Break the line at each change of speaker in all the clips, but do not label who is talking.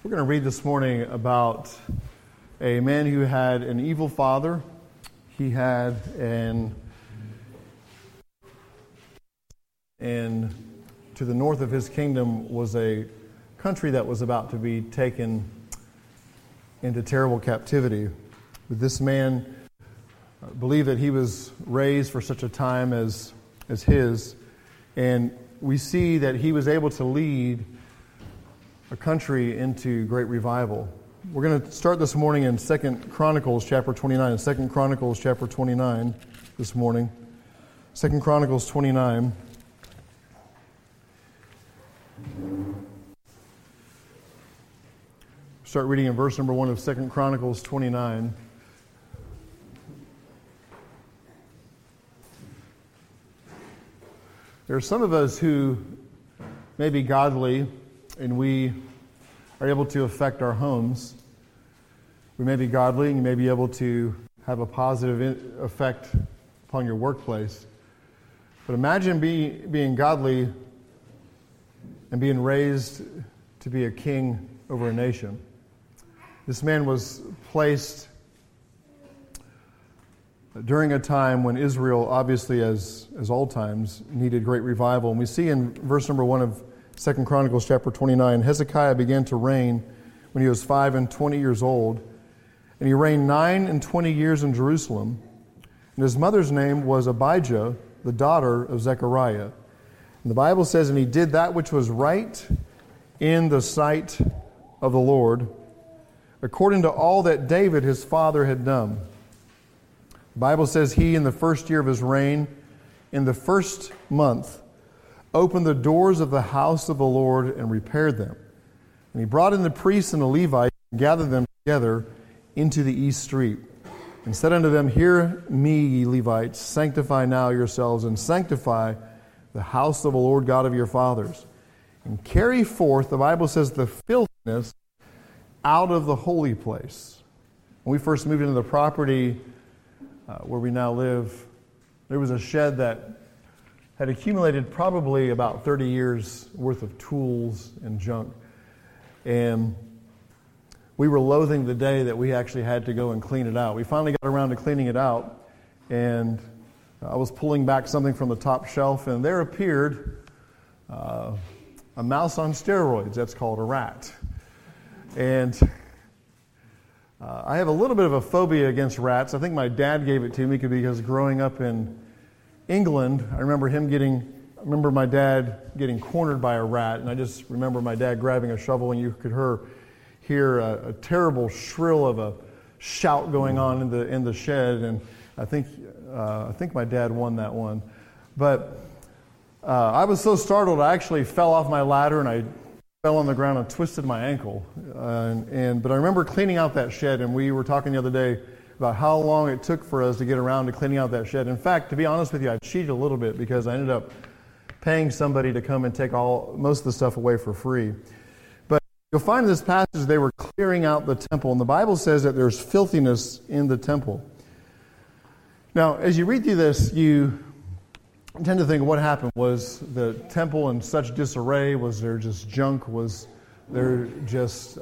We're going to read this morning about a man who had an evil father. He had and to the north of his kingdom was a country that was about to be taken into terrible captivity. But this man believed that he was raised for such a time as his, and we see that he was able to lead a country into great revival. We're going to start this morning in 2 Chronicles chapter 29. 2 Chronicles chapter 29 this morning. 2 Chronicles 29. Start reading in verse number 1 of 2 Chronicles 29. There are some of us who may be godly and we are able to affect our homes. We may be godly and you may be able to have a positive effect upon your workplace. But imagine being godly and being raised to be a king over a nation. This man was placed during a time when Israel, obviously as all times, needed great revival. And we see in verse number 1 of 2 Chronicles chapter 29, Hezekiah began to reign when he was 25 years old, and he reigned 29 years in Jerusalem. And his mother's name was Abijah, the daughter of Zechariah. And the Bible says, and he did that which was right in the sight of the Lord, according to all that David his father had done. The Bible says he, in the first year of his reign, in the first month, opened the doors of the house of the Lord and repaired them. And he brought in the priests and the Levites and gathered them together into the east street, and said unto them, Hear me, ye Levites, sanctify now yourselves, and sanctify the house of the Lord God of your fathers, and carry forth, the Bible says, the filthiness out of the holy place. When we first moved into the property where we now live, there was a shed that had accumulated probably about 30 years worth of tools and junk. And we were loathing the day that we actually had to go and clean it out. We finally got around to cleaning it out, and I was pulling back something from the top shelf, and there appeared a mouse on steroids. That's called a rat. And I have a little bit of a phobia against rats. I think my dad gave it to me because growing up in England, I remember my dad getting cornered by a rat, and I just remember my dad grabbing a shovel, and you could hear a terrible shrill of a shout going on in the shed, and I think my dad won that one. But I was so startled, I actually fell off my ladder, and I fell on the ground and twisted my ankle. But I remember cleaning out that shed, and we were talking the other day about how long it took for us to get around to cleaning out that shed. In fact, to be honest with you, I cheated a little bit because I ended up paying somebody to come and take most of the stuff away for free. But you'll find in this passage they were clearing out the temple, and the Bible says that there's filthiness in the temple. Now, as you read through this, you tend to think, what happened? Was the temple in such disarray? Was there just junk? Was there just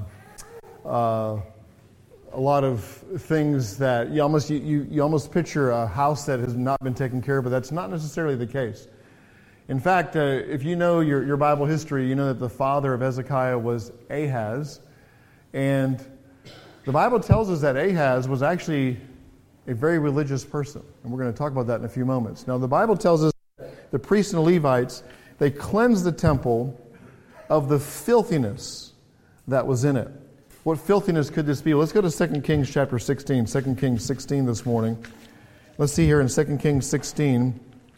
a lot of things that you almost picture a house that has not been taken care of, but that's not necessarily the case. In fact, if you know your Bible history, you know that the father of Hezekiah was Ahaz, and the Bible tells us that Ahaz was actually a very religious person, and we're going to talk about that in a few moments. Now, the Bible tells us that the priests and the Levites, they cleansed the temple of the filthiness that was in it. What filthiness could this be? Let's go to 2 Kings chapter 16. 2 Kings 16 this morning. Let's see here in 2 Kings 16.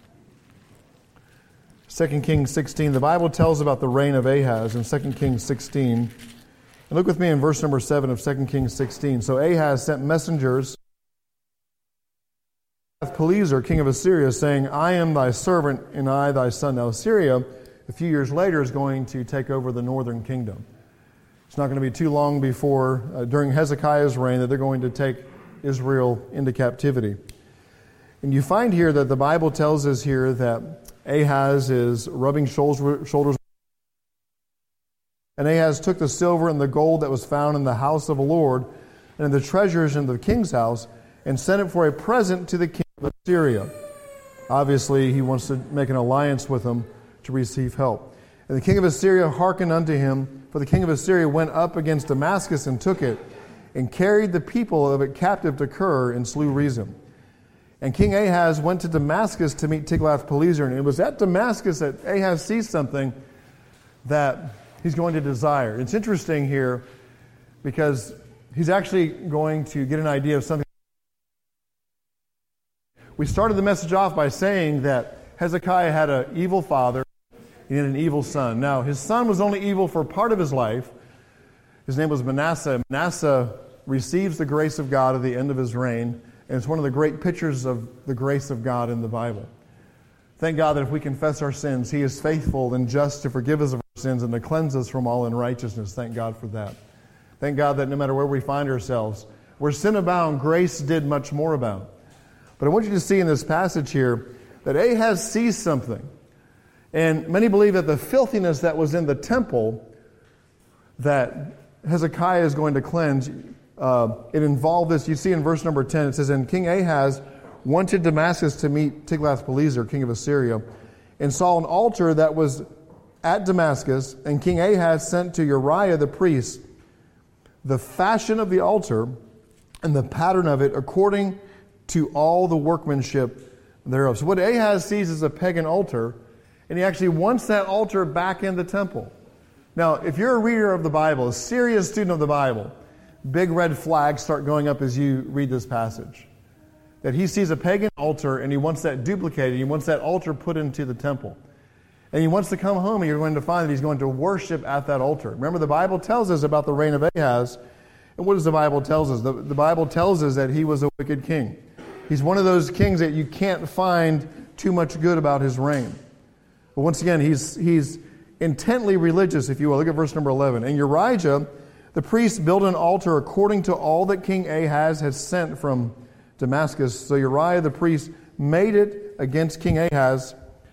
2 Kings 16. The Bible tells about the reign of Ahaz in 2 Kings 16. And look with me in verse number 7 of 2 Kings 16. So Ahaz sent messengers to Pelezer, king of Assyria, saying, I am thy servant, and I thy son. Now Assyria, a few years later, is going to take over the northern kingdom. It's not going to be too long before, during Hezekiah's reign, that they're going to take Israel into captivity. And you find here that the Bible tells us here that Ahaz is rubbing shoulders And Ahaz took the silver and the gold that was found in the house of the Lord and in the treasures in the king's house and sent it for a present to the king of Assyria. Obviously, he wants to make an alliance with him to receive help. And the king of Assyria hearkened unto him, for the king of Assyria went up against Damascus and took it, and carried the people of it captive to Kir, and slew Rezin. And King Ahaz went to Damascus to meet Tiglath-Pileser, and it was at Damascus that Ahaz sees something that he's going to desire. It's interesting here because he's actually going to get an idea of something. We started the message off by saying that Hezekiah had an evil father and an evil son. Now, his son was only evil for part of his life. His name was Manasseh. Manasseh receives the grace of God at the end of his reign, and it's one of the great pictures of the grace of God in the Bible. Thank God that if we confess our sins, He is faithful and just to forgive us of our sins and to cleanse us from all unrighteousness. Thank God for that. Thank God that no matter where we find ourselves, where sin abound, grace did much more abound. But I want you to see in this passage here that Ahaz sees something. And many believe that the filthiness that was in the temple that Hezekiah is going to cleanse, it involved this. You see in verse number 10, it says, And King Ahaz went to Damascus to meet Tiglath-Pileser, king of Assyria, and saw an altar that was at Damascus, and King Ahaz sent to Uriah the priest the fashion of the altar and the pattern of it according to all the workmanship thereof. So what Ahaz sees is a pagan altar, and he actually wants that altar back in the temple. Now, if you're a reader of the Bible, a serious student of the Bible, big red flags start going up as you read this passage. That he sees a pagan altar, and he wants that duplicated. He wants that altar put into the temple. And he wants to come home, and you're going to find that he's going to worship at that altar. Remember, the Bible tells us about the reign of Ahaz. And what does the Bible tell us? The Bible tells us that he was a wicked king. He's one of those kings that you can't find too much good about his reign. But once again, he's intently religious, if you will. Look at verse number 11. And Uriah, the priest, built an altar according to all that King Ahaz had sent from Damascus. So Uriah the priest made it against King Ahaz.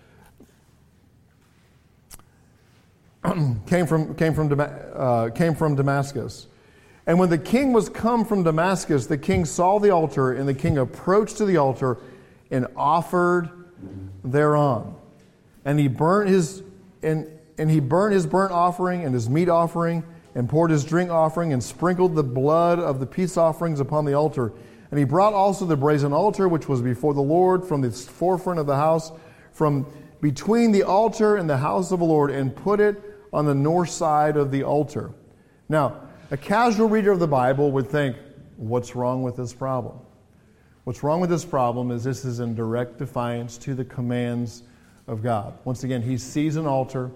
came from Damascus. And when the king was come from Damascus, the king saw the altar, and the king approached to the altar and offered thereon. And he burnt his burnt offering and his meat offering, and poured his drink offering, and sprinkled the blood of the peace offerings upon the altar. And he brought also the brazen altar, which was before the Lord, from the forefront of the house, from between the altar and the house of the Lord, and put it on the north side of the altar. Now, a casual reader of the Bible would think, what's wrong with this problem? What's wrong with this problem is this is in direct defiance to the commands of God. Once again, he sees an altar.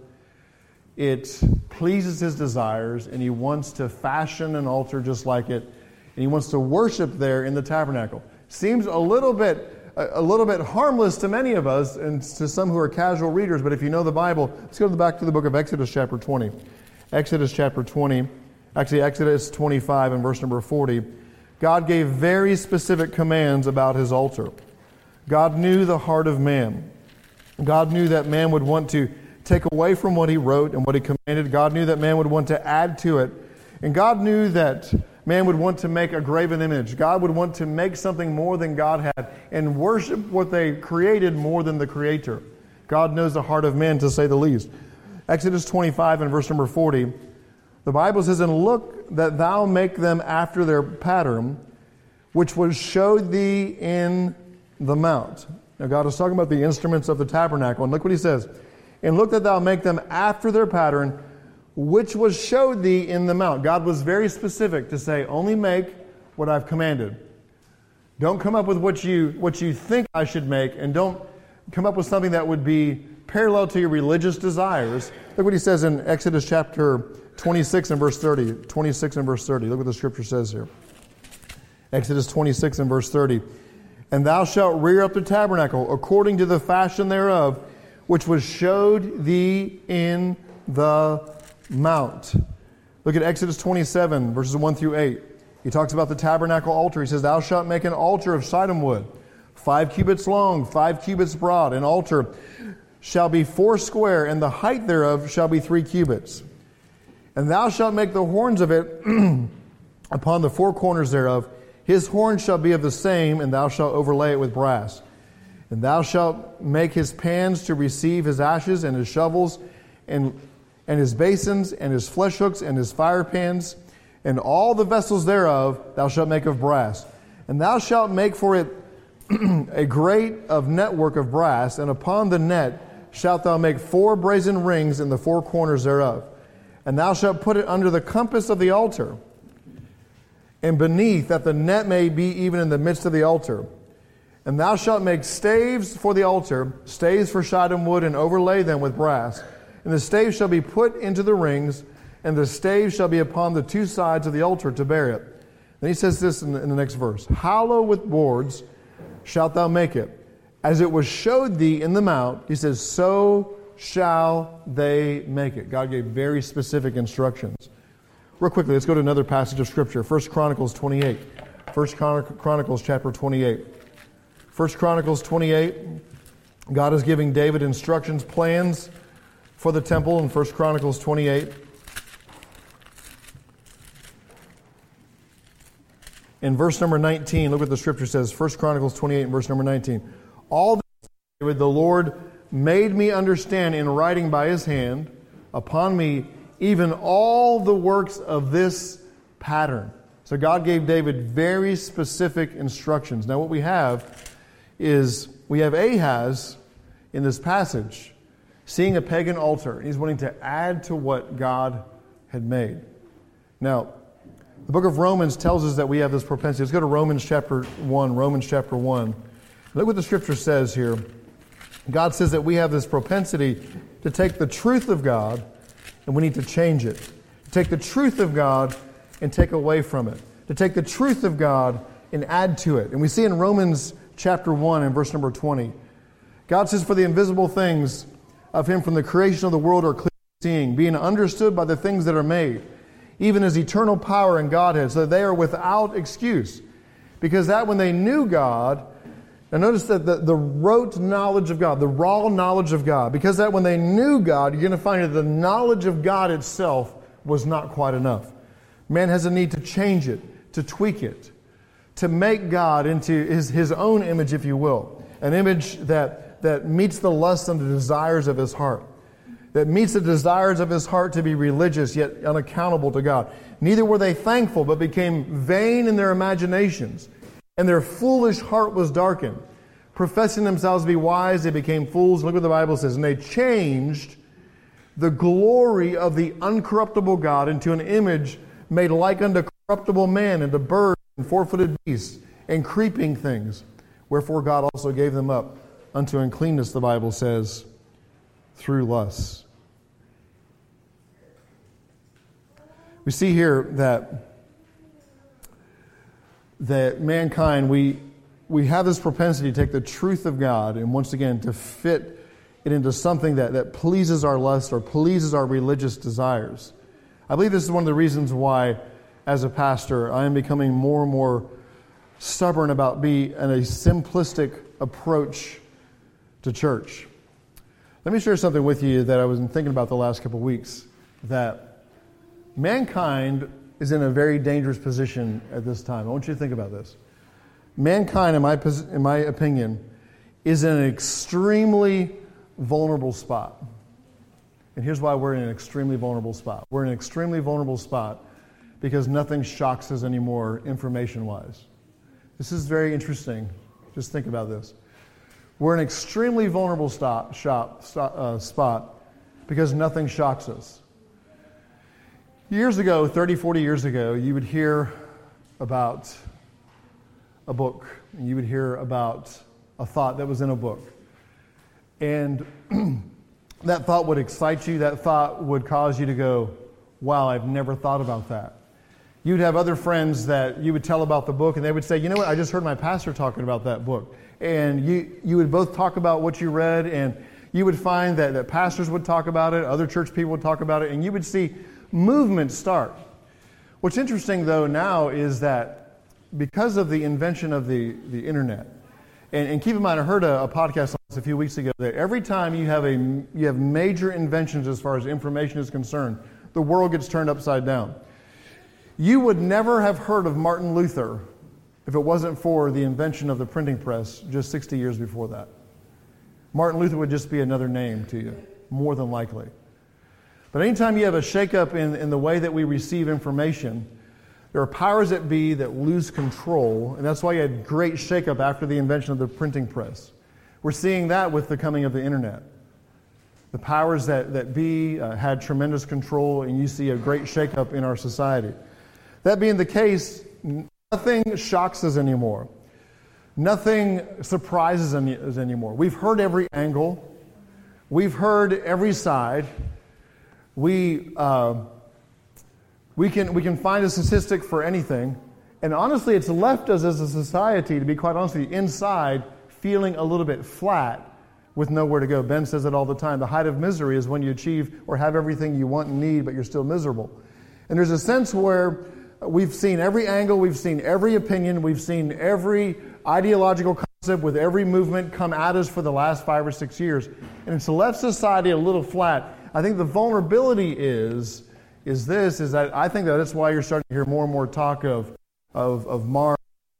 It pleases his desires, and he wants to fashion an altar just like it, and he wants to worship there in the tabernacle. Seems a little bit harmless to many of us and to some who are casual readers, but if you know the Bible, let's go back to the book of Exodus chapter 20. Exodus chapter 20, actually Exodus 25 and verse number 40. God gave very specific commands about his altar. God knew the heart of man. God knew that man would want to take away from what he wrote and what he commanded. God knew that man would want to add to it. And God knew that man would want to make a graven image. God would want to make something more than God had and worship what they created more than the Creator. God knows the heart of man, to say the least. Exodus 25 and verse number 40, the Bible says, And look that thou make them after their pattern, which was showed thee in the mount. Now God is talking about the instruments of the tabernacle. And look what he says. And look that thou make them after their pattern, which was showed thee in the mount. God was very specific to say, only make what I've commanded. Don't come up with what you think I should make, and don't come up with something that would be parallel to your religious desires. Look what he says in Exodus chapter 26 and verse 30. 26 and verse 30. Look what the scripture says here. Exodus 26 and verse 30. And thou shalt rear up the tabernacle according to the fashion thereof, which was showed thee in the mount. Look at Exodus 27, verses 1 through 8. He talks about the tabernacle altar. He says, Thou shalt make an altar of shittim wood, 5 cubits long, 5 cubits broad. An altar shall be 4 square, and the height thereof shall be 3 cubits. And thou shalt make the horns of it upon the four corners thereof. His horn shall be of the same, and thou shalt overlay it with brass. And thou shalt make his pans to receive his ashes, and his shovels, and his basins, and his flesh hooks, and his fire pans, and all the vessels thereof thou shalt make of brass. And thou shalt make for it a grate of network of brass, and upon the net shalt thou make 4 brazen rings in the 4 corners thereof. And thou shalt put it under the compass of the altar, and beneath, that the net may be even in the midst of the altar. And thou shalt make staves for the altar, staves for shittim wood, and overlay them with brass. And the staves shall be put into the rings, and the staves shall be upon the 2 sides of the altar to bear it. Then he says this in the next verse. Hollow with boards shalt thou make it. As it was showed thee in the mount, he says, so shall they make it. God gave very specific instructions. Real quickly, let's go to another passage of Scripture. 1 Chronicles 28. 1 Chronicles chapter 28. 1 Chronicles 28. God is giving David instructions, plans for the temple in 1 Chronicles 28. In verse number 19, look what the Scripture says. 1 Chronicles 28 and verse number 19. All this, David, the Lord made me understand in writing by his hand upon me even all the works of this pattern. So God gave David very specific instructions. Now what we have is, we have Ahaz in this passage seeing a pagan altar. He's wanting to add to what God had made. Now, the book of Romans tells us that we have this propensity. Let's go to Romans chapter 1. Romans chapter 1. Look what the Scripture says here. God says that we have this propensity to take the truth of God and we need to change it. To take the truth of God and take away from it. To take the truth of God and add to it. And we see in Romans chapter 1 and verse number 20. God says, for the invisible things of him from the creation of the world are clearly seeing, being understood by the things that are made, even his eternal power and Godhead, so that they are without excuse. Because that when they knew God, now notice that the rote knowledge of God, the raw knowledge of God, because that when they knew God, you're going to find that the knowledge of God itself was not quite enough. Man has a need to change it, to tweak it, to make God into his own image, if you will. An image that meets the lusts and the desires of his heart. That meets the desires of his heart to be religious, yet unaccountable to God. Neither were they thankful, but became vain in their imaginations. And their foolish heart was darkened. Professing themselves to be wise, they became fools. Look what the Bible says. And they changed the glory of the uncorruptible God into an image made like unto corruptible man, and to birds and four-footed beasts and creeping things. Wherefore God also gave them up unto uncleanness, the Bible says, through lusts. We see here that mankind, we have this propensity to take the truth of God and once again to fit it into something that pleases our lust or pleases our religious desires. I believe this is one of the reasons why, as a pastor, I am becoming more and more stubborn about being a simplistic approach to church. Let me share something with you that I was thinking about the last couple of weeks, that mankind is in a very dangerous position at this time. I want you to think about this. Mankind, in my opinion, is in an extremely vulnerable spot. And here's why we're in an extremely vulnerable spot. We're in an extremely vulnerable spot because nothing shocks us anymore information-wise. This is very interesting. Just think about this. We're in an extremely vulnerable spot because nothing shocks us. Years ago, 30, 40 years ago, you would hear about a book. And you would hear about a thought that was in a book. And that thought would excite you. That thought would cause you to go, wow, I've never thought about that. You'd have other friends that you would tell about the book, and they would say, you know what, I just heard my pastor talking about that book. And you would both talk about what you read, and you would find that pastors would talk about it, other church people would talk about it, and you would see movement start. What's interesting, though, now is that because of the invention of the internet, and keep in mind, I heard a podcast on this a few weeks ago, that every time you have major inventions as far as information is concerned, the world gets turned upside down. You would never have heard of Martin Luther if it wasn't for the invention of the printing press just 60 years before that. Martin Luther would just be another name to you, more than likely. But anytime you have a shakeup in the way that we receive information, there are powers that be that lose control, and that's why you had great shakeup after the invention of the printing press. We're seeing that with the coming of the internet. The powers that be had tremendous control, and you see a great shakeup in our society. That being the case, nothing shocks us anymore. Nothing surprises us anymore. We've heard every angle. We've heard every side. We can find a statistic for anything. And honestly, it's left us as a society, to be quite honest with you, inside feeling a little bit flat with nowhere to go. Ben says it all the time. The height of misery is when you achieve or have everything you want and need, but you're still miserable. And there's a sense where we've seen every angle, we've seen every opinion, we've seen every ideological concept with every movement come at us for the last 5 or 6 years. And it's left society a little flat. I think the vulnerability is that I think that's why you're starting to hear more and more talk of Mars,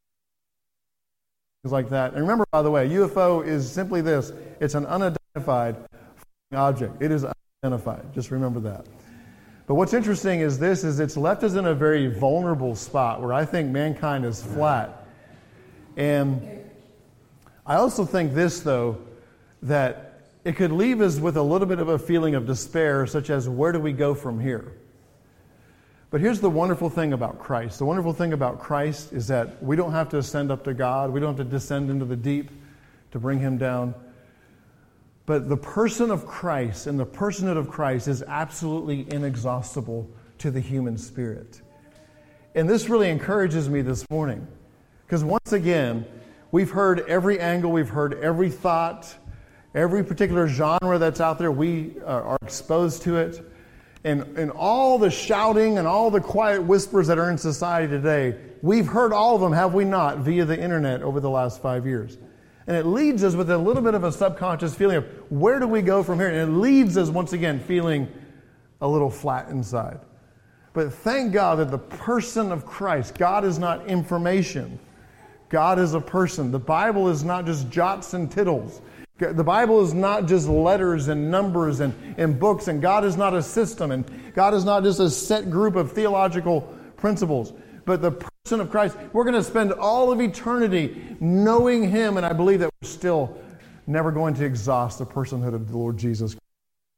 things like that. And remember, by the way, UFO is simply this. It's an unidentified object. It is unidentified. Just remember that. But what's interesting is it's left us in a very vulnerable spot where I think mankind is flat. And I also think this, though, that it could leave us with a little bit of a feeling of despair, such as, where do we go from here? But here's the wonderful thing about Christ. The wonderful thing about Christ is that we don't have to ascend up to God. We don't have to descend into the deep to bring Him down. But the person of Christ and the personhood of Christ is absolutely inexhaustible to the human spirit. And this really encourages me this morning. Because once again, we've heard every angle, we've heard every thought, every particular genre that's out there, we are exposed to it. And all the shouting and all the quiet whispers that are in society today, we've heard all of them, have we not, via the internet over the last 5 years. And it leads us with a little bit of a subconscious feeling of, where do we go from here? And it leads us, once again, feeling a little flat inside. But thank God that the person of Christ, God is not information. God is a person. The Bible is not just jots and tittles. The Bible is not just letters and numbers and books, and God is not a system, and God is not just a set group of theological principles. But the person of Christ, we're going to spend all of eternity knowing Him, and I believe that we're still never going to exhaust the personhood of the Lord Jesus Christ.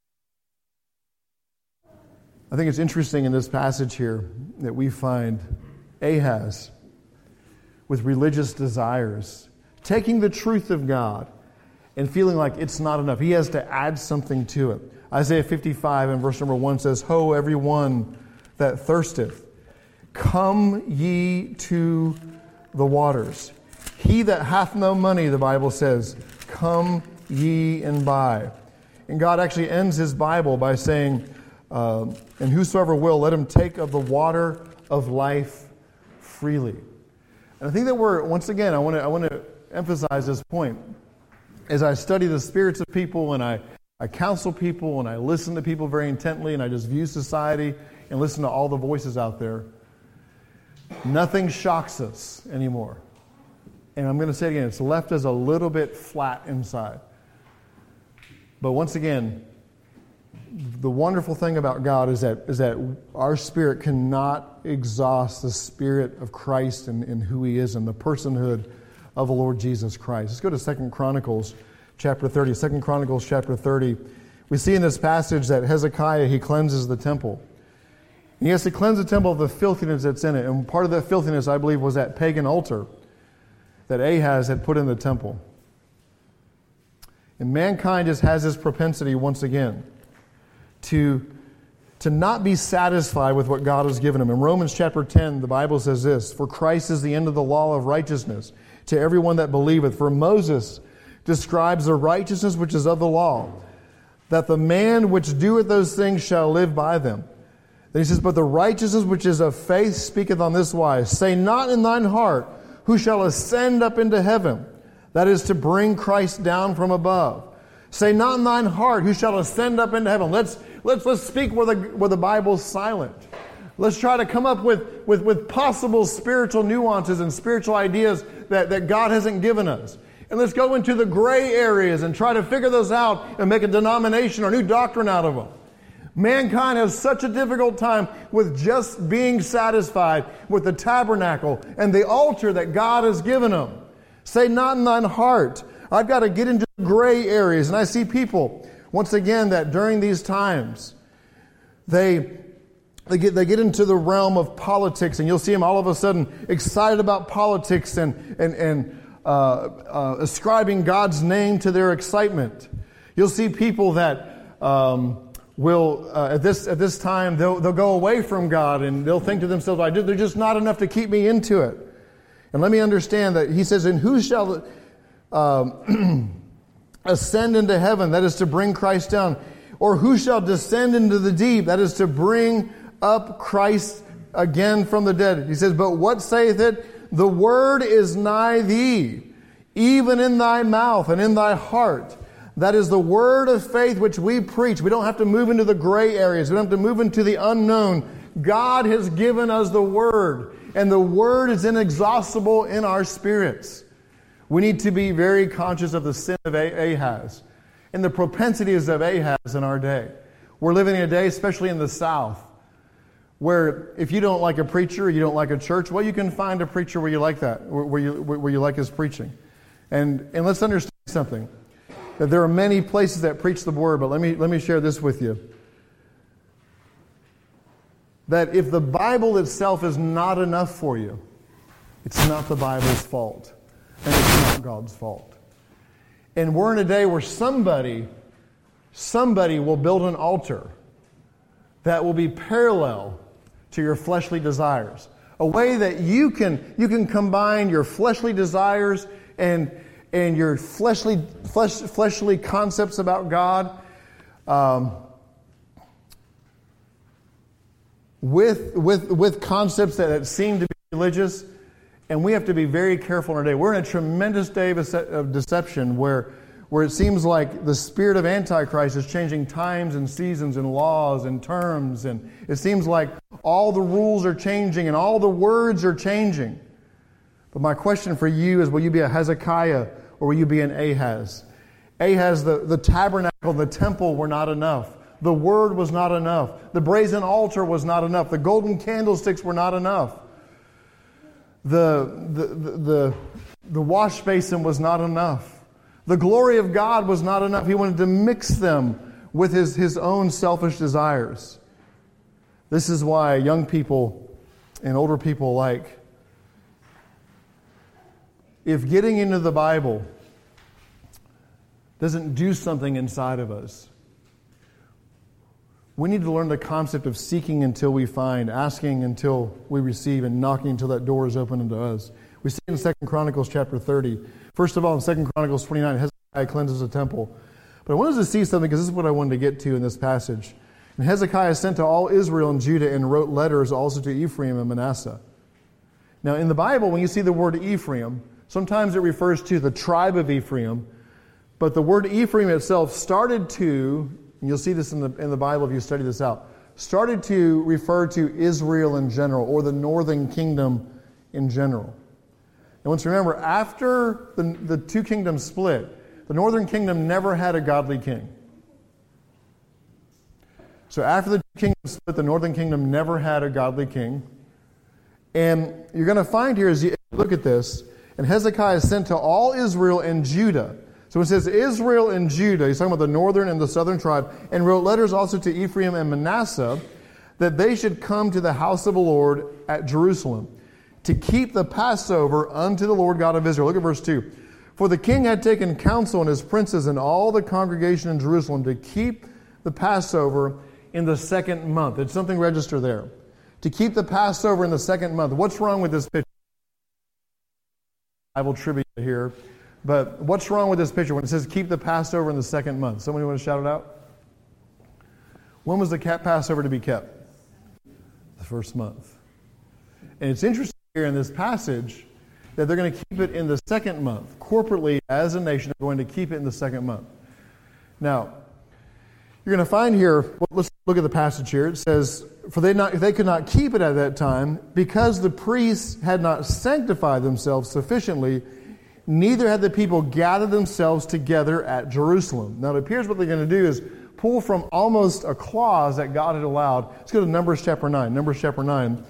I think it's interesting in this passage here that we find Ahaz with religious desires, taking the truth of God and feeling like it's not enough. He has to add something to it. Isaiah 55 and verse number 1 says, Ho, everyone that thirsteth, come ye to the waters. He that hath no money, the Bible says, come ye and buy. And God actually ends His Bible by saying, and whosoever will, let him take of the water of life freely. And I think that once again, I want to emphasize this point. As I study the spirits of people and I counsel people and I listen to people very intently and I just view society and listen to all the voices out there, nothing shocks us anymore. And I'm going to say it again, it's left us a little bit flat inside. But once again, the wonderful thing about God is that our spirit cannot exhaust the Spirit of Christ and who He is and the personhood of the Lord Jesus Christ. Let's go to 2 Chronicles chapter 30. 2 Chronicles chapter 30. We see in this passage that Hezekiah, he cleanses the temple. And he has to cleanse the temple of the filthiness that's in it. And part of that filthiness, I believe, was that pagan altar that Ahaz had put in the temple. And mankind just has this propensity, once again, to not be satisfied with what God has given him. In Romans chapter 10, the Bible says this, For Christ is the end of the law of righteousness to everyone that believeth. For Moses describes the righteousness which is of the law, that the man which doeth those things shall live by them. Then he says, But the righteousness which is of faith speaketh on this wise, Say not in thine heart, who shall ascend up into heaven, that is to bring Christ down from above. Say not in thine heart, who shall ascend up into heaven. Let's speak where the Bible's silent. Let's try to come up with possible spiritual nuances and spiritual ideas that God hasn't given us. And let's go into the gray areas and try to figure those out and make a denomination or new doctrine out of them. Mankind has such a difficult time with just being satisfied with the tabernacle and the altar that God has given them. Say not in thine heart. I've got to get into the gray areas. And I see people, once again, that during these times, they get into the realm of politics, and you'll see them all of a sudden excited about politics and ascribing God's name to their excitement. You'll see people that will at this time they'll go away from God, and they'll think to themselves, "There's just not enough to keep me into it." And let me understand that he says, "And who shall ascend into heaven?" That is to bring Christ down. "Or who shall descend into the deep?" That is to bring up Christ again from the dead. He says, "But what saith it? The word is nigh thee, even in thy mouth and in thy heart." That is the word of faith which we preach. We don't have to move into the gray areas. We don't have to move into the unknown. God has given us the word, and the word is inexhaustible in our spirits. We need to be very conscious of the sin of Ahaz and the propensities of Ahaz in our day. We're living in a day, especially in the South, where if you don't like a preacher or you don't like a church, well, you can find a preacher where you like that, where you like his preaching. And let's understand something, that there are many places that preach the word, but let me share this with you. That if the Bible itself is not enough for you, it's not the Bible's fault, and it's not God's fault. And we're in a day where somebody will build an altar that will be parallel to your fleshly desires. A way that you can combine your fleshly desires and your fleshly concepts about God with concepts that seem to be religious. And we have to be very careful in our day. We're in a tremendous day of deception where it seems like the spirit of Antichrist is changing times and seasons and laws and terms. And it seems like all the rules are changing and all the words are changing. But my question for you is, will you be a Hezekiah or will you be an Ahaz? Ahaz, the tabernacle, the temple were not enough. The word was not enough. The brazen altar was not enough. The golden candlesticks were not enough. The wash basin was not enough. The glory of God was not enough. He wanted to mix them with his own selfish desires. This is why young people and older people alike, if getting into the Bible doesn't do something inside of us, we need to learn the concept of seeking until we find, asking until we receive, and knocking until that door is open unto us. We see in 2 Chronicles chapter 30. First of all, in 2 Chronicles 29, Hezekiah cleanses the temple. But I wanted to see something, because this is what I wanted to get to in this passage. And Hezekiah sent to all Israel and Judah and wrote letters also to Ephraim and Manasseh. Now, in the Bible, when you see the word Ephraim, sometimes it refers to the tribe of Ephraim. But the word Ephraim itself started to, and you'll see this in the Bible if you study this out, started to refer to Israel in general, or the northern kingdom in general. And once remember, after the two kingdoms split, the northern kingdom never had a godly king. So after the two kingdoms split, the northern kingdom never had a godly king. And you're going to find here, as you look at this, and Hezekiah sent to all Israel and Judah. So it says Israel and Judah, he's talking about the northern and the southern tribe, and wrote letters also to Ephraim and Manasseh, that they should come to the house of the Lord at Jerusalem, to keep the Passover unto the Lord God of Israel. Look at verse 2. For the king had taken counsel and his princes and all the congregation in Jerusalem to keep the Passover in the second month. It's something register there. To keep the Passover in the second month. What's wrong with this picture? Bible trivia here. But what's wrong with this picture when it says keep the Passover in the second month? Somebody want to shout it out? When was the Passover to be kept? The first month. And it's interesting here in this passage that they're going to keep it in the second month. Corporately, as a nation, they're going to keep it in the second month. Now, You're going to find here, well, let's look at the passage here. It says, for they could not keep it at that time, because the priests had not sanctified themselves sufficiently, neither had the people gathered themselves together at Jerusalem. Now it appears what they're going to do is pull from almost a clause that God had allowed. Let's go to Numbers chapter 9. Numbers chapter 9.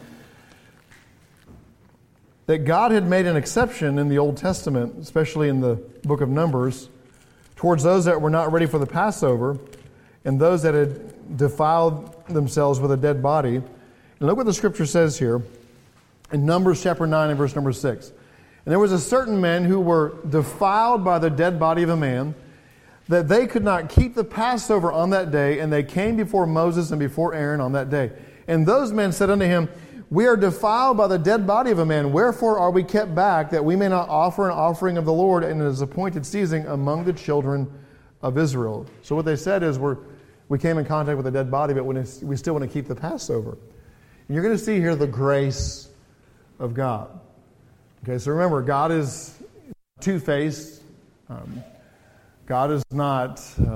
That God had made an exception in the Old Testament, especially in the book of Numbers, towards those that were not ready for the Passover and those that had defiled themselves with a dead body. And look what the scripture says here in Numbers chapter 9 and verse number 6. And there was a certain men who were defiled by the dead body of a man, that they could not keep the Passover on that day, and they came before Moses and before Aaron on that day. And those men said unto him, we are defiled by the dead body of a man. Wherefore are we kept back, that we may not offer an offering of the Lord in his appointed season among the children of Israel? So what they said is, we came in contact with a dead body, but we still want to keep the Passover. And you're going to see here the grace of God. Okay, so remember, God is two-faced. God is not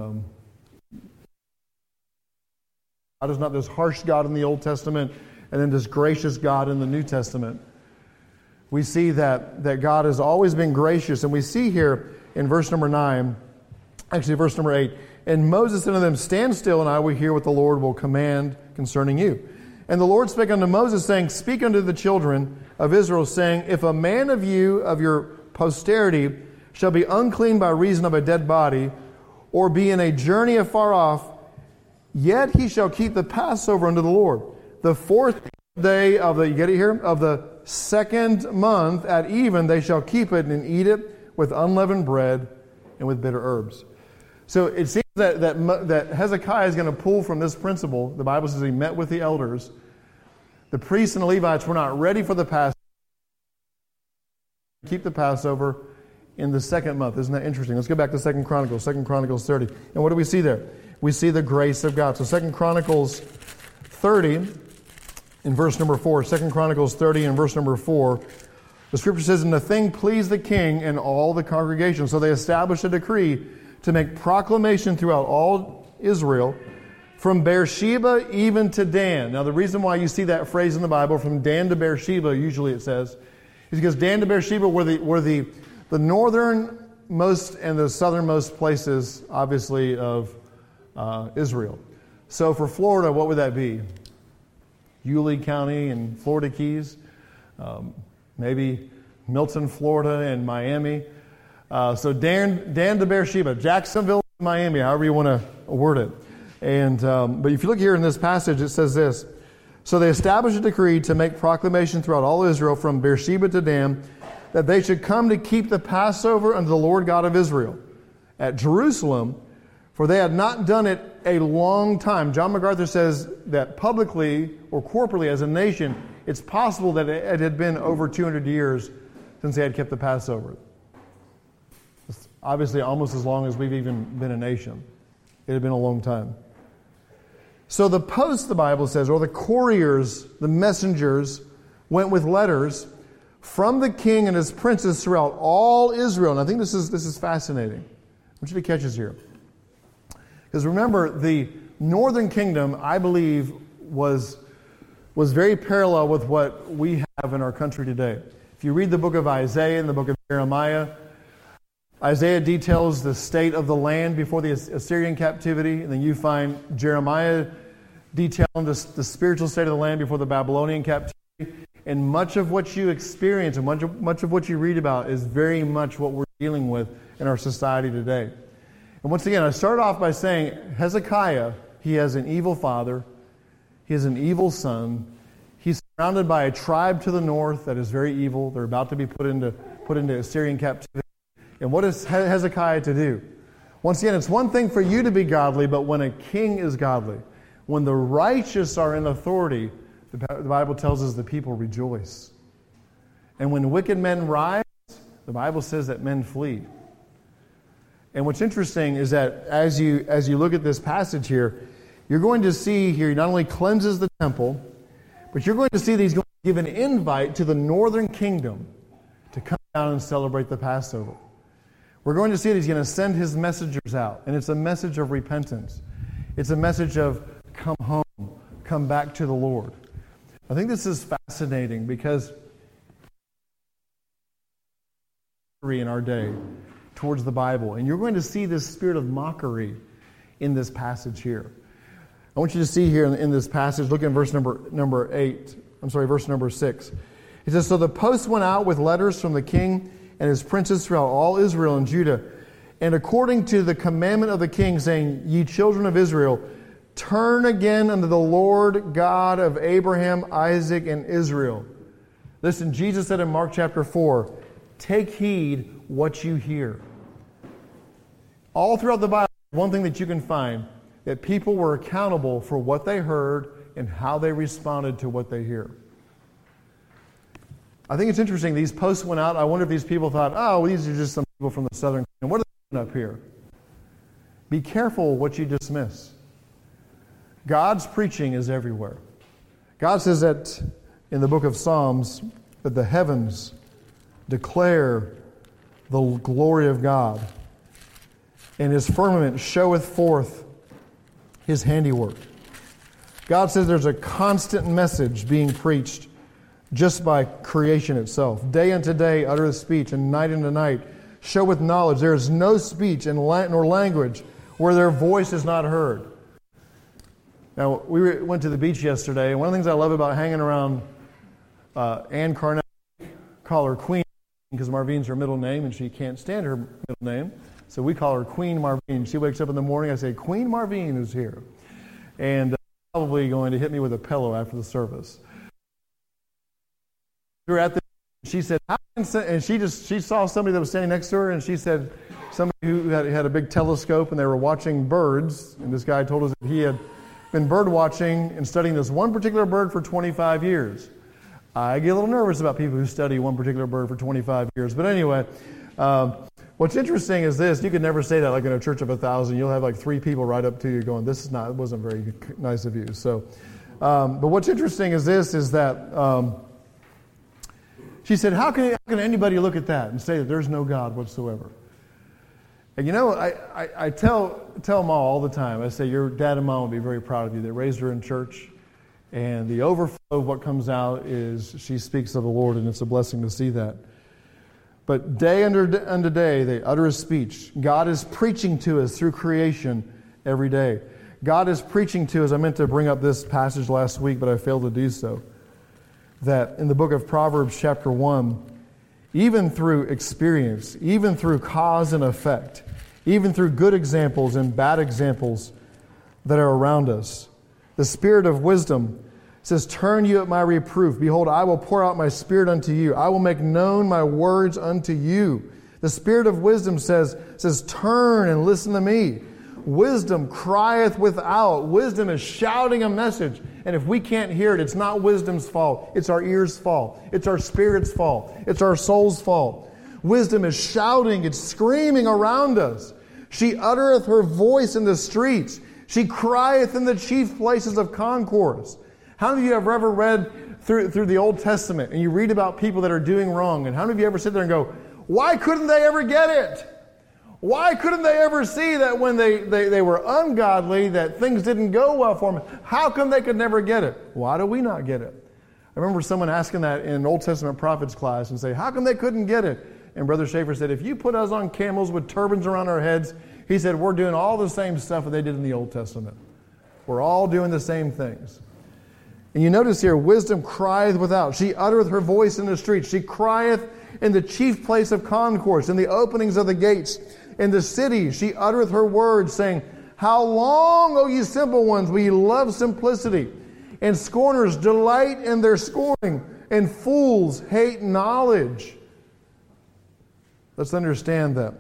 this harsh God in the Old Testament and then this gracious God in the New Testament. We see that God has always been gracious, and we see here in verse number 9, actually verse number 8, and Moses said unto them, stand still, and I will hear what the Lord will command concerning you. And the Lord spake unto Moses, saying, speak unto the children of Israel, saying, if a man of you, of your posterity, shall be unclean by reason of a dead body, or be in a journey afar off, yet he shall keep the Passover unto the Lord. The fourth day of the, you get it here? Of the second month at even they shall keep it and eat it with unleavened bread and with bitter herbs. So it seems that Hezekiah is going to pull from this principle. The Bible says he met with the elders. The priests and the Levites were not ready for the Passover. Keep the Passover in the second month. Isn't that interesting? Let's go back to 2 Chronicles 30. And what do we see there? We see the grace of God. So 2 Chronicles 30 in verse number 4. 2 Chronicles 30 in verse number 4. The scripture says, and the thing pleased the king and all the congregation. So they established a decree to make proclamation throughout all Israel, from Beersheba even to Dan. Now the reason why you see that phrase in the Bible, from Dan to Beersheba, usually it says, is because Dan to Beersheba were the northernmost and the southernmost places, obviously, of Israel. So for Florida, what would that be? Yulee County and Florida Keys, maybe Milton, Florida, and Miami. So Dan to Beersheba, Jacksonville, Miami, however you want to word it. And but if you look here in this passage, it says this. So they established a decree to make proclamation throughout all Israel, from Beersheba to Dan, that they should come to keep the Passover unto the Lord God of Israel at Jerusalem, for they had not done it a long time. John MacArthur says that publicly or corporately as a nation, it's possible that it had been over 200 years since they had kept the Passover. It's obviously almost as long as we've even been a nation. It had been a long time. So the post, the Bible says, or the couriers, the messengers, went with letters from the king and his princes throughout all Israel. And I think this is fascinating. I want you to catch this here. Because remember, the northern kingdom, I believe, was very parallel with what we have in our country today. If you read the book of Isaiah and the book of Jeremiah, Isaiah details the state of the land before the Assyrian captivity, and then you find Jeremiah detailing the spiritual state of the land before the Babylonian captivity. And much of what you experience and much of what you read about is very much what we're dealing with in our society today. And once again, I started off by saying Hezekiah, he has an evil father, he has an evil son, he's surrounded by a tribe to the north that is very evil. They're about to be put into Assyrian captivity. And what is Hezekiah to do? Once again, it's one thing for you to be godly, but when a king is godly, when the righteous are in authority, the Bible tells us the people rejoice. And when wicked men rise, the Bible says that men flee. And what's interesting is that as you look at this passage here, you're going to see here, he not only cleanses the temple, but you're going to see that he's going to give an invite to the northern kingdom to come down and celebrate the Passover. We're going to see that he's going to send his messengers out, and it's a message of repentance. It's a message of come home, come back to the Lord. I think this is fascinating because in our day towards the Bible, and you're going to see this spirit of mockery in this passage here. I want you to see here in this passage, look at verse number 6. It says, "So the post went out with letters from the king and his princes throughout all Israel and Judah, and according to the commandment of the king, saying, Ye children of Israel, turn again unto the Lord God of Abraham, Isaac, and Israel." Listen, Jesus said in Mark chapter 4, take heed what you hear. All throughout the Bible, one thing that you can find, that people were accountable for what they heard and how they responded to what they hear. I think it's interesting. These posts went out. I wonder if these people thought, oh, well, these are just some people from the southern kingdom. What are they doing up here? Be careful what you dismiss. God's preaching is everywhere. God says that in the book of Psalms that the heavens declare the glory of God, and His firmament showeth forth His handiwork. God says there's a constant message being preached just by creation itself. Day unto day uttereth speech, and night unto night showeth knowledge. There is no speech nor language where their voice is not heard. Now, we went to the beach yesterday, and one of the things I love about hanging around Ann Carnell, call her Queen, because Marvine's her middle name, and she can't stand her middle name. So we call her Queen Marvine. She wakes up in the morning, I say, Queen Marvine is here. And probably going to hit me with a pillow after the service. We were at the, she said, how can, and she saw somebody that was standing next to her, and she said, somebody who had a big telescope, and they were watching birds, and this guy told us that he had been bird watching and studying this one particular bird for 25 years. I get a little nervous about people who study one particular bird for 25 years. But anyway, what's interesting is this. You could never say that like in a church of 1,000. You'll have like 3 people right up to you going, it wasn't very nice of you. So, but what's interesting is this, is that she said, how can anybody look at that and say that there's no God whatsoever? And you know, I tell Ma all the time, I say, your dad and mom will be very proud of you. They raised her in church. And the overflow of what comes out is she speaks of the Lord, and it's a blessing to see that. But day unto day, they utter His speech. God is preaching to us through creation every day. God is preaching to us. I meant to bring up this passage last week, but I failed to do so. That in the book of Proverbs chapter 1, even through experience, even through cause and effect, even through good examples and bad examples that are around us, the spirit of wisdom says, turn you at my reproof. Behold, I will pour out my spirit unto you. I will make known my words unto you. The spirit of wisdom says, turn and listen to me. Wisdom crieth without. Wisdom is shouting a message. And if we can't hear it, it's not wisdom's fault. It's our ears' fault. It's our spirit's fault. It's our soul's fault. Wisdom is shouting. It's screaming around us. She uttereth her voice in the streets. She crieth in the chief places of concourse. How many of you have ever read through the Old Testament and you read about people that are doing wrong? And how many of you ever sit there and go, why couldn't they ever get it? Why couldn't they ever see that when they were ungodly, that things didn't go well for them? How come they could never get it? Why do we not get it? I remember someone asking that in an Old Testament prophets class and say, how come they couldn't get it? And Brother Schaefer said, if you put us on camels with turbans around our heads, he said, we're doing all the same stuff that they did in the Old Testament. We're all doing the same things. And you notice here, wisdom crieth without. She uttereth her voice in the streets. She crieth in the chief place of concourse, in the openings of the gates. In the city, she uttereth her words, saying, how long, O ye simple ones, will ye love simplicity? And scorners delight in their scorning, and fools hate knowledge. Let's understand that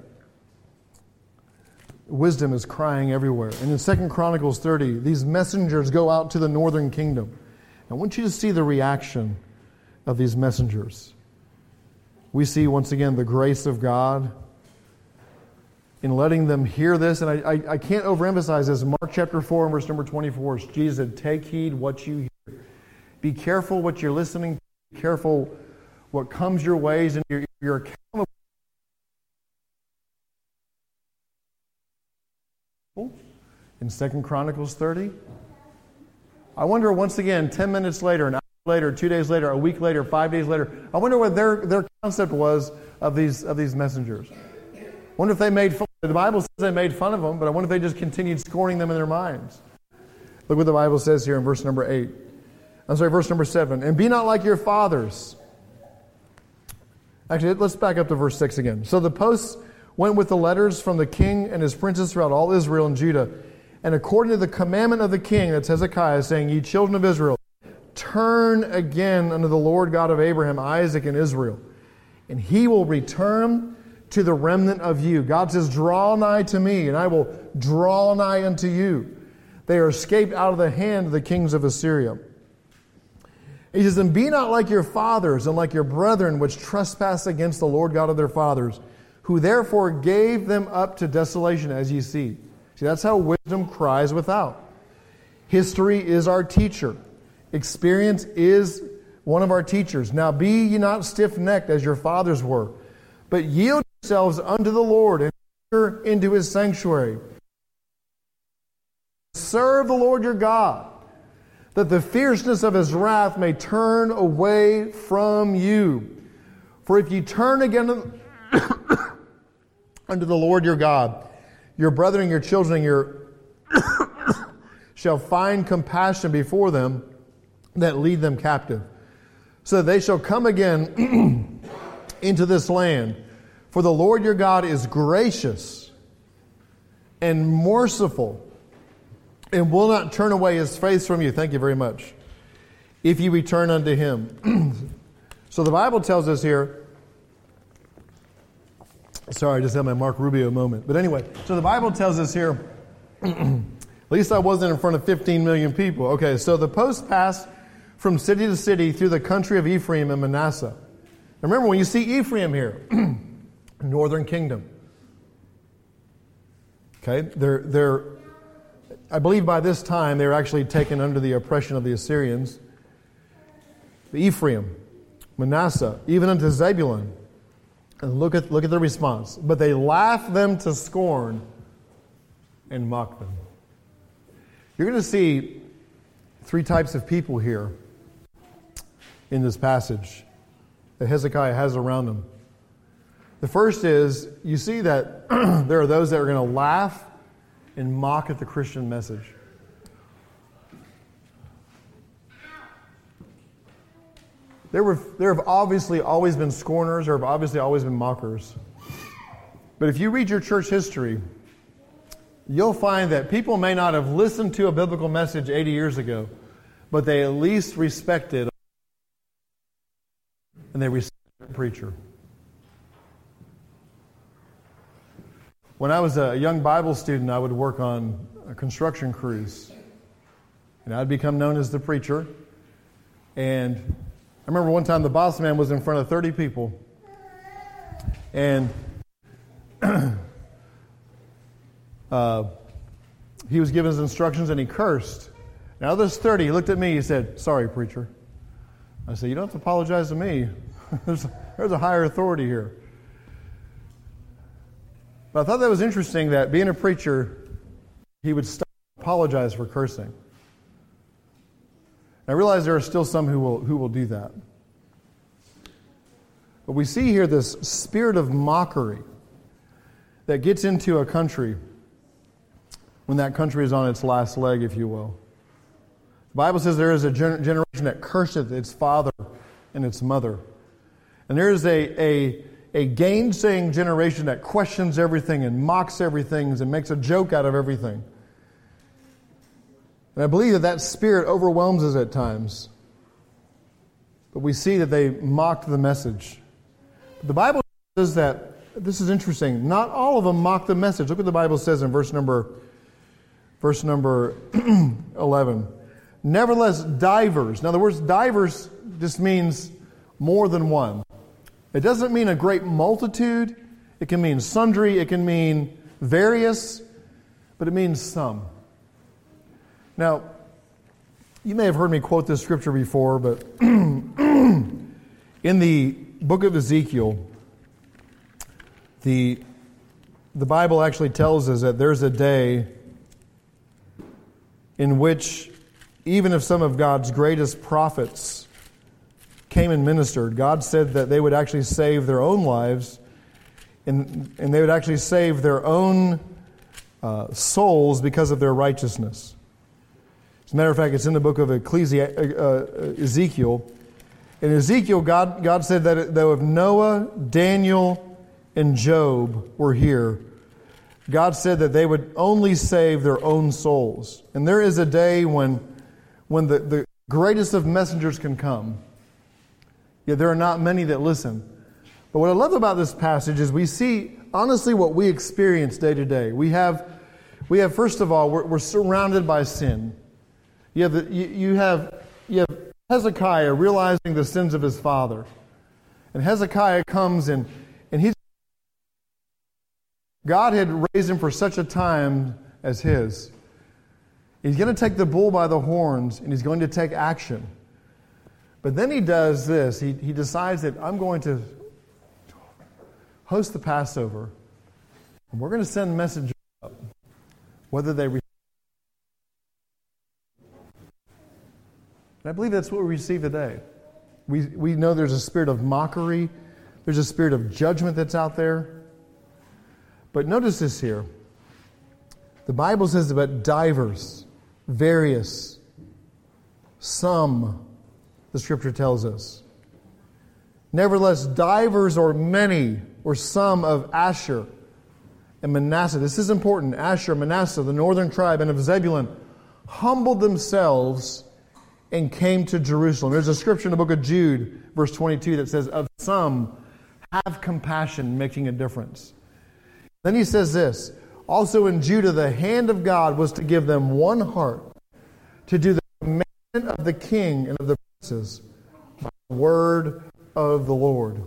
wisdom is crying everywhere. And in 2 Chronicles 30, these messengers go out to the northern kingdom. I want you to see the reaction of these messengers. We see, once again, the grace of God in letting them hear this. And I can't overemphasize this. Mark chapter 4 and verse number 24, Jesus said, take heed what you hear. Be careful what you're listening to. Be careful what comes your ways, and you're accountable. And in 2 Chronicles 30? I wonder once again, 10 minutes later, an hour later, 2 days later, a week later, 5 days later, I wonder what their concept was of these messengers. I wonder if they made fun. The Bible says they made fun of them, but I wonder if they just continued scorning them in their minds. Look what the Bible says here in verse number 7. And be not like your fathers. Actually, let's back up to verse 6 again. So the posts went with the letters from the king and his princes throughout all Israel and Judah. And according to the commandment of the king, that's Hezekiah, saying, Ye children of Israel, turn again unto the Lord God of Abraham, Isaac, and Israel, and he will return to the remnant of you. God says, draw nigh to me, and I will draw nigh unto you. They are escaped out of the hand of the kings of Assyria. He says, and be not like your fathers and like your brethren, which trespass against the Lord God of their fathers, who therefore gave them up to desolation, as ye see. See, that's how wisdom cries without. History is our teacher. Experience is one of our teachers. Now be ye not stiff-necked as your fathers were, but yield yourselves unto the Lord and enter into his sanctuary. Serve the Lord your God, that the fierceness of his wrath may turn away from you. For if ye turn again unto the Lord your God, your brethren, your children, shall find compassion before them that lead them captive. So they shall come again into this land. For the Lord your God is gracious and merciful, and will not turn away his face from you. Thank you very much. If you return unto him. So the Bible tells us here. Sorry, I just had my Mark Rubio moment. But anyway, so the Bible tells us here, at least I wasn't in front of 15 million people. Okay, so the post passed from city to city through the country of Ephraim and Manasseh. Now remember, when you see Ephraim here, northern kingdom. Okay, they're I believe by this time they were actually taken under the oppression of the Assyrians. Ephraim, Manasseh, even unto Zebulun. And look at their response. But they laugh them to scorn and mock them. You're going to see three types of people here in this passage that Hezekiah has around him. The first is, you see that there are those that are going to laugh and mock at the Christian message. There have obviously always been scorners, or have obviously always been mockers. But if you read your church history, you'll find that people may not have listened to a biblical message 80 years ago, but they at least respected, and they respected the preacher. When I was a young Bible student, I would work on construction crews. And I'd become known as the preacher. And I remember one time the boss man was in front of 30 people. And he was giving his instructions and he cursed. Now there's 30. He looked at me, he said, "Sorry, preacher." I said, "You don't have to apologize to me. There's a higher authority here." But I thought that was interesting that being a preacher, he would stop and apologize for cursing. I realize there are still some who will do that. But we see here this spirit of mockery that gets into a country when that country is on its last leg, if you will. The Bible says there is a generation that curseth its father and its mother. And there is a gainsaying generation that questions everything and mocks everything and makes a joke out of everything. And I believe that spirit overwhelms us at times. But we see that they mocked the message. But the Bible says that, this is interesting, not all of them mocked the message. Look what the Bible says in verse number 11. Nevertheless, divers. Now the word divers just means more than one. It doesn't mean a great multitude. It can mean sundry. It can mean various. But it means some. Now, you may have heard me quote this scripture before, but in the book of Ezekiel, the Bible actually tells us that there's a day in which even if some of God's greatest prophets came and ministered, God said that they would actually save their own lives and they would actually save their own souls because of their righteousness. As a matter of fact, it's in the book of Ezekiel. In Ezekiel, God said that though if Noah, Daniel, and Job were here, God said that they would only save their own souls. And there is a day when the greatest of messengers can come. Yet there are not many that listen. But what I love about this passage is we see, honestly, what we experience day to day. We have first of all, we're surrounded by sin. You have Hezekiah realizing the sins of his father. And Hezekiah comes and God had raised him for such a time as his. He's going to take the bull by the horns and he's going to take action. But then he does this. He decides that I'm going to host the Passover and we're going to send messengers up, whether they receive. And I believe that's what we receive today. We know there's a spirit of mockery. There's a spirit of judgment that's out there. But notice this here. The Bible says about divers, various, some, the Scripture tells us. Nevertheless, divers or many or some of Asher and Manasseh. This is important. Asher, Manasseh, the northern tribe, and of Zebulun humbled themselves and came to Jerusalem. There's a scripture in the book of Jude, verse 22, that says, of some have compassion, making a difference. Then he says this, also in Judah the hand of God was to give them one heart to do the commandment of the king and of the princes by the word of the Lord.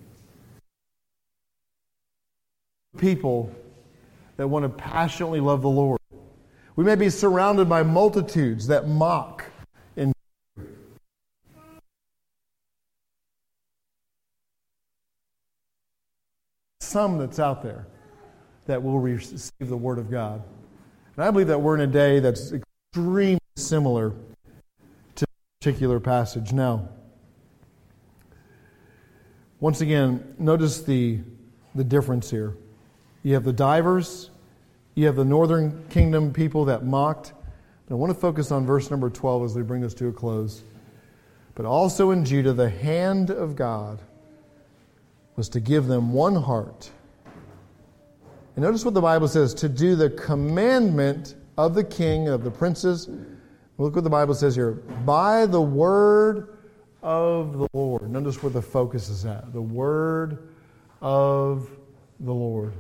People that want to passionately love the Lord. We may be surrounded by multitudes that mock and some that's out there that will receive the Word of God. And I believe that we're in a day that's extremely similar to this particular passage. Now, once again, notice the difference here. You have the divers, you have the northern kingdom people that mocked. But I want to focus on verse number 12 as we bring this to a close. But also in Judah, the hand of God was to give them one heart. And notice what the Bible says, to do the commandment of the king, of the princes. Look what the Bible says here. By the word of the Lord. Notice where the focus is at. The word of the Lord.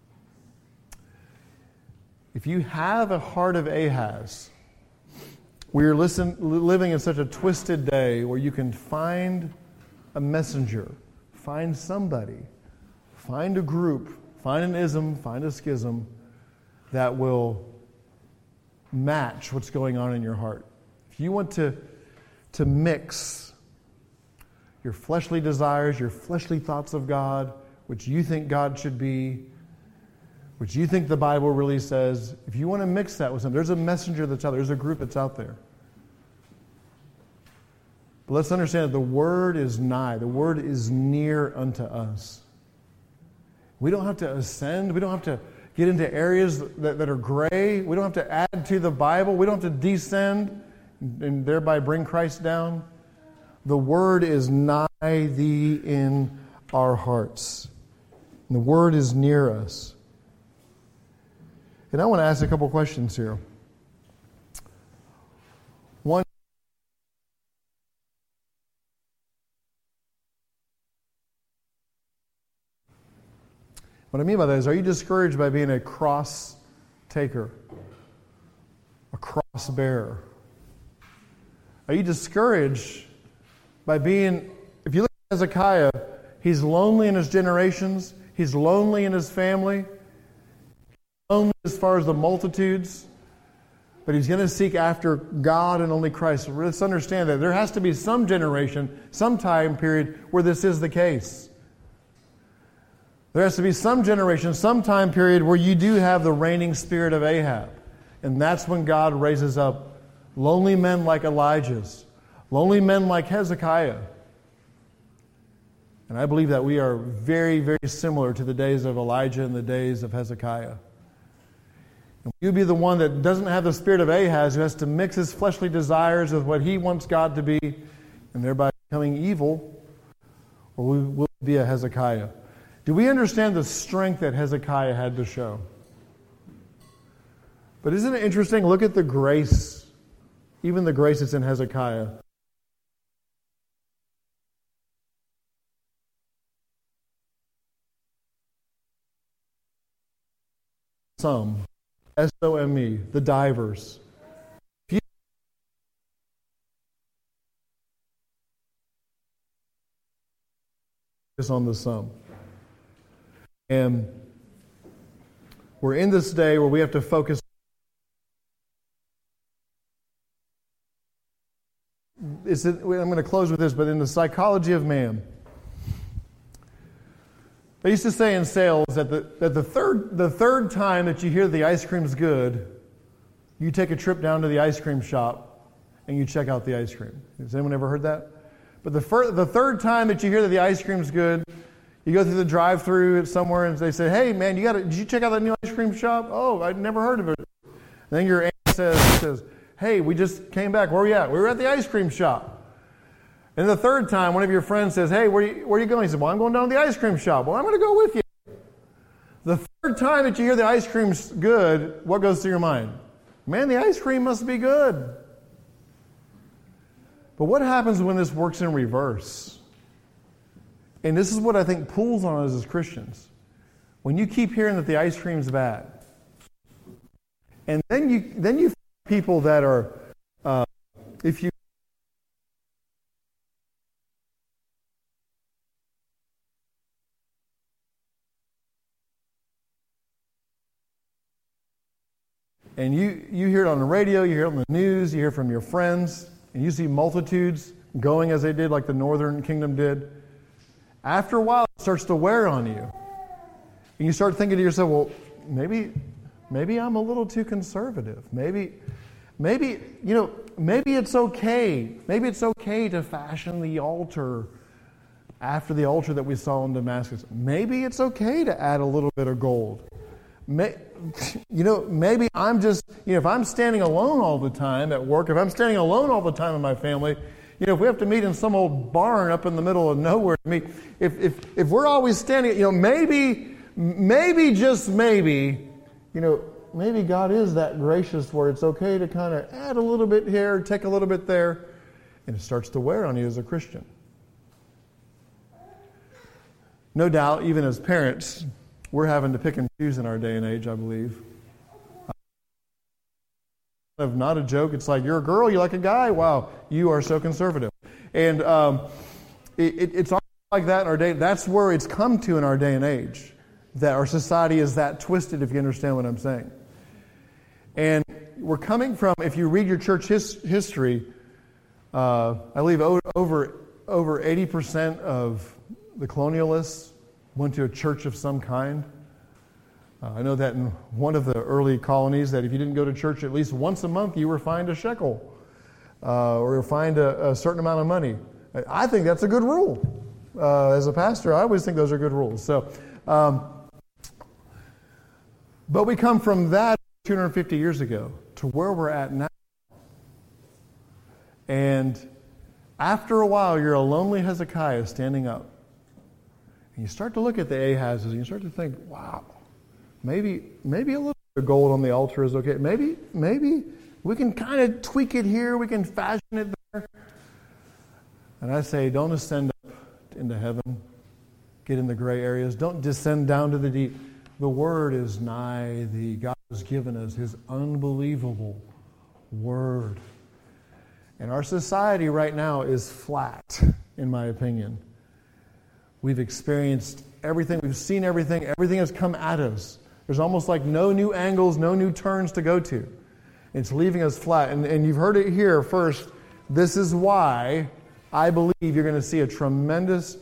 If you have a heart of Ahaz, we are living in such a twisted day where you can find a messenger, find somebody, find a group, find an ism, find a schism that will match what's going on in your heart. If you want to mix your fleshly desires, your fleshly thoughts of God, which you think God should be, which you think the Bible really says, if you want to mix that with something, there's a messenger that's out there, there's a group that's out there. But let's understand that the Word is nigh. The Word is near unto us. We don't have to ascend. We don't have to get into areas that are gray. We don't have to add to the Bible. We don't have to descend and thereby bring Christ down. The Word is nigh thee in our hearts. And the Word is near us. And I want to ask a couple questions here. One, what I mean by that is, are you discouraged by being a cross taker? A cross bearer? Are you discouraged by being, if you look at Hezekiah, he's lonely in his generations, he's lonely in his family, lonely as far as the multitudes, but he's going to seek after God and only Christ. Let's understand that there has to be some generation, some time period where this is the case. There has to be some generation, some time period where you do have the reigning spirit of Ahab. And that's when God raises up lonely men like Elijah's, lonely men like Hezekiah. And I believe that we are very, very similar to the days of Elijah and the days of Hezekiah. And you be the one that doesn't have the spirit of Ahaz, who has to mix his fleshly desires with what he wants God to be, and thereby becoming evil, or we will be a Hezekiah. Do we understand the strength that Hezekiah had to show? But isn't it interesting? Look at the grace, even the grace that's in Hezekiah. Some, S-O-M-E, the divers. Focus on the sum. And we're in this day where we have to focus. I'm going to close with this, but in the psychology of man, they used to say in sales that the third time that you hear the ice cream's good, you take a trip down to the ice cream shop and you check out the ice cream. Has anyone ever heard that? But the third time that you hear that the ice cream's good, you go through the drive-thru at somewhere and they say, "Hey man, did you check out that new ice cream shop? Oh, I'd never heard of it." And then your aunt says, "Hey, we just came back. Where are we at?" "We were at the ice cream shop." And the third time, one of your friends says, "Hey, where are you going?" He said, "Well, I'm going down to the ice cream shop." "Well, I'm going to go with you." The third time that you hear the ice cream's good, what goes through your mind? Man, the ice cream must be good. But what happens when this works in reverse? And this is what I think pulls on us as Christians. When you keep hearing that the ice cream's bad, and then you find people that are, if you and you hear it on the radio, you hear it on the news, you hear from your friends, and you see multitudes going as they did, like the Northern Kingdom did. After a while, it starts to wear on you. And you start thinking to yourself, well, maybe I'm a little too conservative. Maybe it's okay. Maybe it's okay to fashion the altar after the altar that we saw in Damascus. Maybe it's okay to add a little bit of gold. Maybe I'm just, if I'm standing alone all the time at work, if I'm standing alone all the time in my family, if we have to meet in some old barn up in the middle of nowhere to meet, if we're always standing, maybe just maybe, maybe God is that gracious where it's okay to kind of add a little bit here, take a little bit there, and it starts to wear on you as a Christian. No doubt, even as parents, we're having to pick and choose in our day and age, I believe. Not a joke. It's like, you're a girl, you like a guy? Wow, you are so conservative. And it's like that in our day. That's where it's come to in our day and age, that our society is that twisted, if you understand what I'm saying. And we're coming from, if you read your church history, I believe over 80% of the colonialists went to a church of some kind. I know that in one of the early colonies, that if you didn't go to church at least once a month, you were fined a shekel, or fined a certain amount of money. I think that's a good rule. As a pastor, I always think those are good rules. So, but we come from that 250 years ago to where we're at now. And after a while, you're a lonely Hezekiah standing up. And you start to look at the Ahazes, and you start to think, wow, maybe a little bit of gold on the altar is okay. Maybe we can kind of tweak it here. We can fashion it there. And I say, don't ascend up into heaven. Get in the gray areas. Don't descend down to the deep. The word is nigh thee. God has given us his unbelievable word. And our society right now is flat, in my opinion. We've experienced everything. We've seen everything. Everything has come at us. There's almost like no new angles, no new turns to go to. It's leaving us flat. And you've heard it here first. This is why I believe you're going to see a tremendous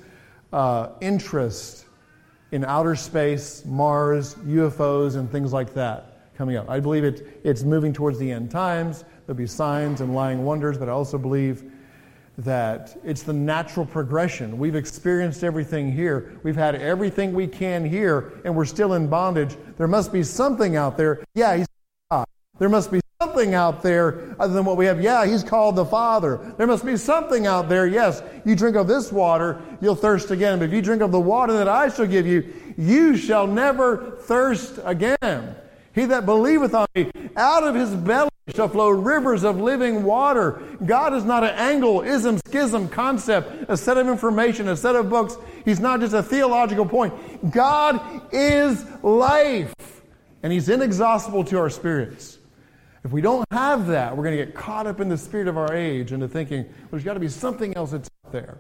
interest in outer space, Mars, UFOs, and things like that. coming up. I believe it's moving towards the end times. There'll be signs and lying wonders, but I also believe that it's the natural progression. We've experienced everything here. We've had everything we can here, and we're still in bondage. There must be something out there. Yeah, he's God. There must be something out there other than what we have. Yeah, he's called the Father. There must be something out there. Yes, you drink of this water, you'll thirst again. But if you drink of the water that I shall give you, you shall never thirst again. He that believeth on me, out of his belly shall flow rivers of living water. God is not an angle, ism, schism, concept, a set of information, a set of books. He's not just a theological point. God is life, and he's inexhaustible to our spirits. If we don't have that, we're going to get caught up in the spirit of our age into thinking, well, there's got to be something else that's out there.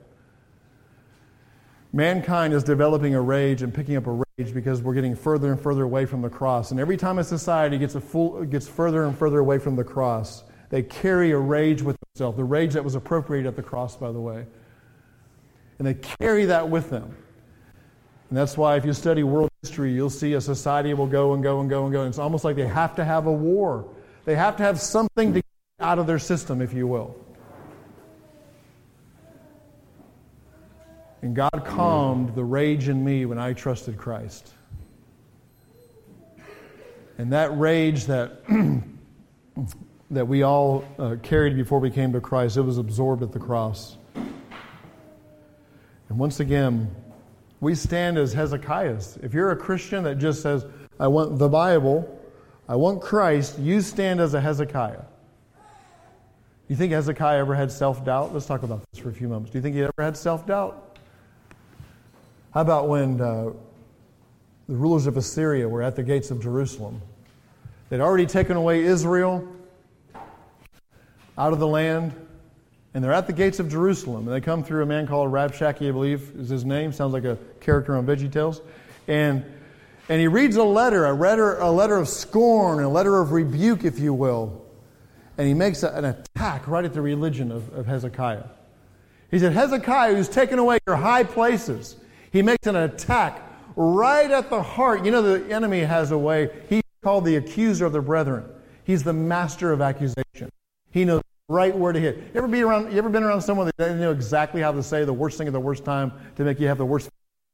Mankind is developing a rage and picking up a rage because we're getting further and further away from the cross. And every time a society gets further and further away from the cross, they carry a rage with themselves. The rage that was appropriated at the cross, by the way. And they carry that with them. And that's why if you study world history, you'll see a society will go and go and go and go. And it's almost like they have to have a war. They have to have something to get out of their system, if you will. And God calmed the rage in me when I trusted Christ. And that rage that that we all carried before we came to Christ, it was absorbed at the cross. And once again, we stand as Hezekiahs. If you're a Christian that just says, I want the Bible, I want Christ, you stand as a Hezekiah. You think Hezekiah ever had self-doubt? Let's talk about this for a few moments. Do you think he ever had self-doubt? How about when the rulers of Assyria were at the gates of Jerusalem? They'd already taken away Israel out of the land, and they're at the gates of Jerusalem. And they come through a man called Rabshakeh, I believe is his name. Sounds like a character on VeggieTales. And he reads a letter of scorn, a letter of rebuke, if you will. And he makes an attack right at the religion of Hezekiah. He said, Hezekiah, who's taken away your high places, he makes an attack right at the heart. You know, the enemy has a way. He's called the accuser of the brethren. He's the master of accusation. He knows right where to hit. You ever been around someone that doesn't know exactly how to say the worst thing at the worst time to make you have the worst?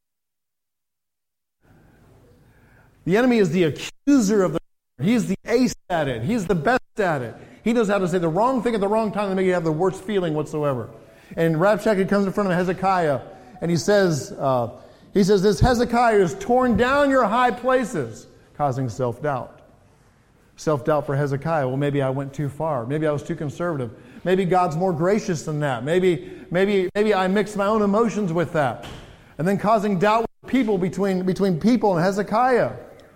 The enemy is the accuser of the brethren. He's the ace at it. He's the best at it. He knows how to say the wrong thing at the wrong time to make you have the worst feeling whatsoever. And Rabshakeh comes in front of Hezekiah, and he says, this Hezekiah has torn down your high places, causing self-doubt. Self-doubt for Hezekiah. Well, maybe I went too far. Maybe I was too conservative. Maybe God's more gracious than that. Maybe I mixed my own emotions with that. And then causing doubt with people between people and Hezekiah. I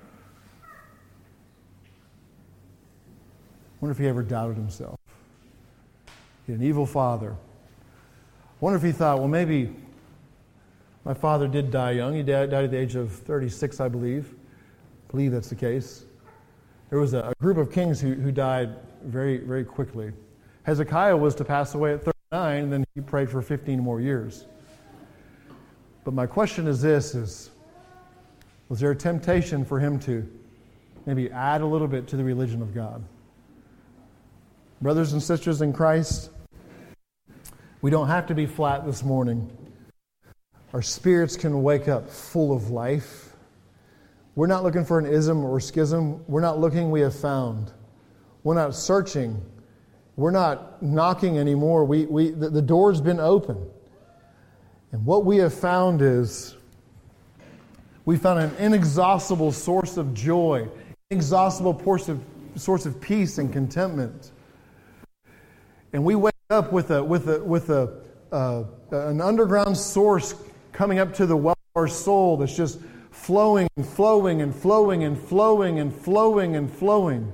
wonder if he ever doubted himself. He had an evil father. I wonder if he thought, well, maybe my father did die young. He died at the age of 36, I believe. I believe that's the case. There was a group of kings who died very, very quickly. Hezekiah was to pass away at 39, and then he prayed for 15 more years. But my question is this, was there a temptation for him to maybe add a little bit to the religion of God? Brothers and sisters in Christ, we don't have to be flat this morning. Our spirits can wake up full of life. We're not looking for an ism or schism. We're not looking, we have found. We're not searching. We're not knocking anymore. The door's been open. And what we have found is we found an inexhaustible source of joy, inexhaustible source of peace and contentment. And we wake up with an underground source coming up to the well of our soul that's just flowing and flowing and flowing and flowing and flowing and flowing.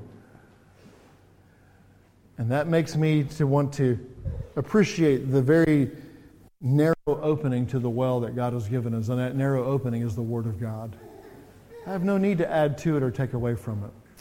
And that makes me to want to appreciate the very narrow opening to the well that God has given us. And that narrow opening is the Word of God. I have no need to add to it or take away from it.